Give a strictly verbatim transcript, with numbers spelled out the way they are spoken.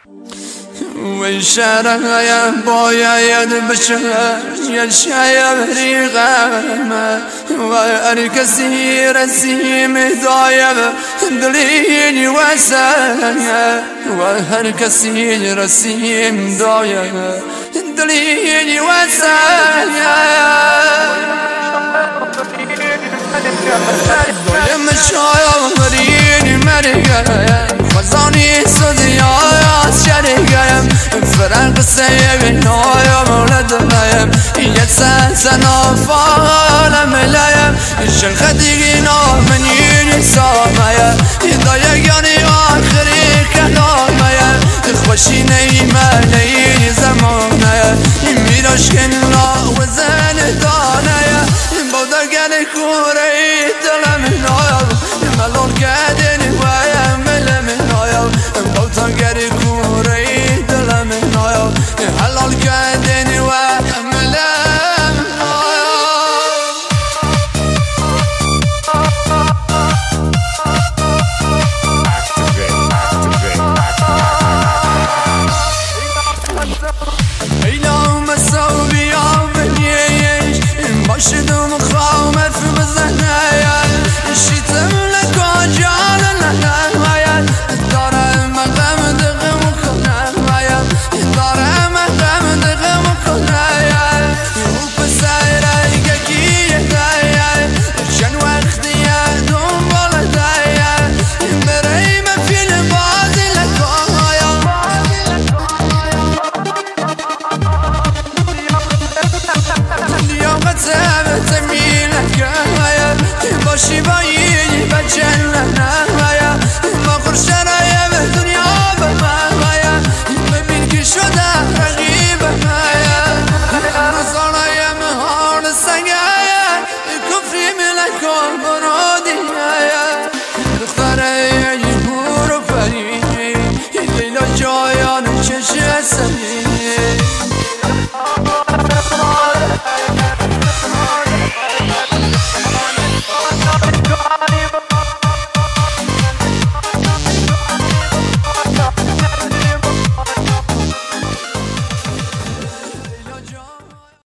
والشارع يا بويا يدبشه يشايب ريغامه واركسي رسيم ضايب دليني وسايا واركسي رسيم ضايب دليني وسايا ضايب مشايب مريني مريقا خزاني صديا شريقايم فرق سيبي نايم ولد نايم يتسان سنافا لملايم الشنخدي